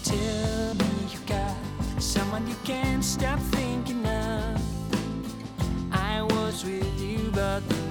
tell me you got someone you can't stop thinking of. I was with you, but